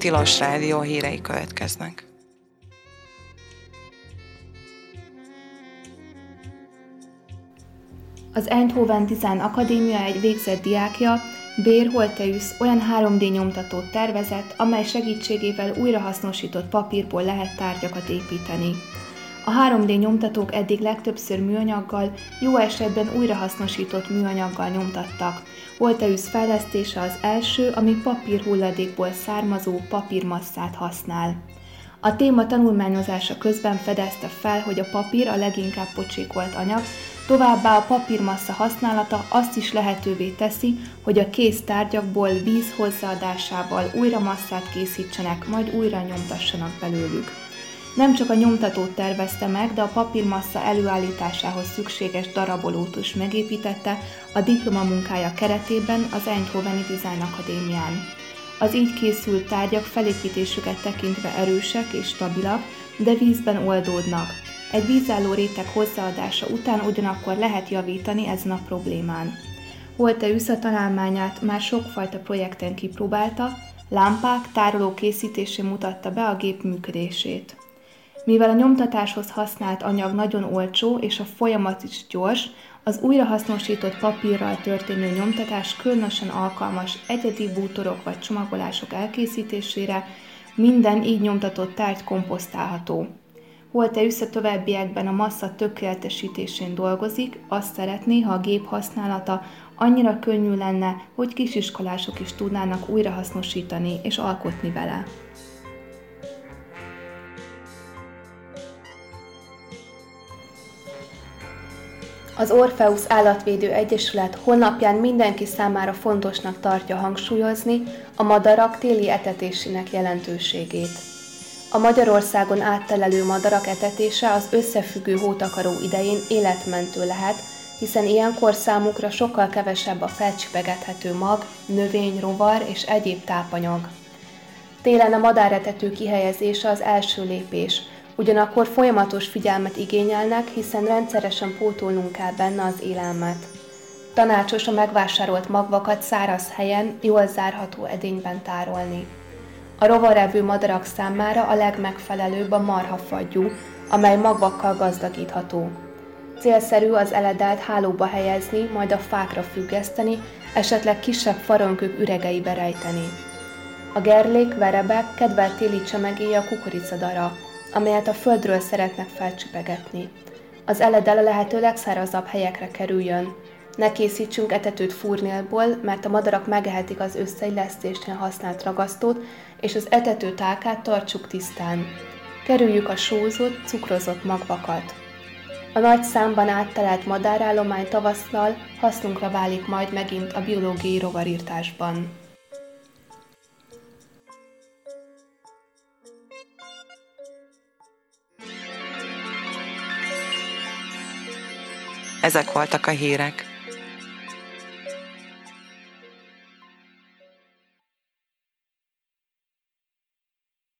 Tilos Rádió hírei következnek. Az Eindhoven Design Akadémia egy végzett diákja, Bér Holteusz olyan 3D nyomtatót tervezett, amely segítségével újrahasznosított papírból lehet tárgyakat építeni. A 3D nyomtatók eddig legtöbbször műanyaggal, jó esetben újrahasznosított műanyaggal nyomtattak. Holteusz fejlesztése az első, ami papírhulladékból származó papírmasszát használ. A téma tanulmányozása közben fedezte fel, hogy a papír a leginkább pocsékolt anyag, továbbá a papírmassza használata azt is lehetővé teszi, hogy a kész tárgyakból víz hozzáadásával újra masszát készítsenek, majd újra nyomtassanak belőlük. Nem csak a nyomtatót tervezte meg, de a papírmassza előállításához szükséges darabolót is megépítette a diplomamunkája keretében az Eindhoveni Design Akadémián. Az így készült tárgyak felépítésüket tekintve erősek és stabilak, de vízben oldódnak. Egy vízálló réteg hozzáadása után ugyanakkor lehet javítani ezen a problémán. Holteusz a találmányát már sokfajta projekten kipróbálta, lámpák, tárolók készítésén mutatta be a gép működését. Mivel a nyomtatáshoz használt anyag nagyon olcsó és a folyamat is gyors, az újrahasznosított papírral történő nyomtatás különösen alkalmas egyedi bútorok vagy csomagolások elkészítésére, minden így nyomtatott tárgy komposztálható. Holteusz a továbbiakban a massza tökéletesítésén dolgozik, azt szeretné, ha a gép használata annyira könnyű lenne, hogy kisiskolások is tudnának újrahasznosítani és alkotni vele. Az Orpheus Állatvédő Egyesület honlapján mindenki számára fontosnak tartja hangsúlyozni a madarak téli etetésének jelentőségét. A Magyarországon áttelelő madarak etetése az összefüggő hótakaró idején életmentő lehet, hiszen ilyenkor számukra sokkal kevesebb a felcsipegethető mag, növény, rovar és egyéb tápanyag. Télen a madáretető kihelyezése az első lépés, ugyanakkor folyamatos figyelmet igényelnek, hiszen rendszeresen pótolnunk kell benne az élelmet. Tanácsos a megvásárolt magvakat száraz helyen, jól zárható edényben tárolni. A rovarevő madarak számára a legmegfelelőbb a marhafagyú, amely magvakkal gazdagítható. Célszerű az eledelt hálóba helyezni, majd a fákra függeszteni, esetleg kisebb faronkök üregeibe rejteni. A gerlék, verebek kedvelt téli csemegéje a kukoricadara, amelyet a földről szeretnek felcsipegetni. Az eledel a lehető legszárazabb helyekre kerüljön. Ne készítsünk etetőt fúrnélból, mert a madarak megehetik az összeillesztésnél használt ragasztót, és az etető tálkát tartsuk tisztán. Kerüljük a sózott, cukrozott magvakat. A nagy számban áttelelt madárállomány tavasszal hasznunkra válik majd megint a biológiai rovarírtásban. Ezek voltak a hírek.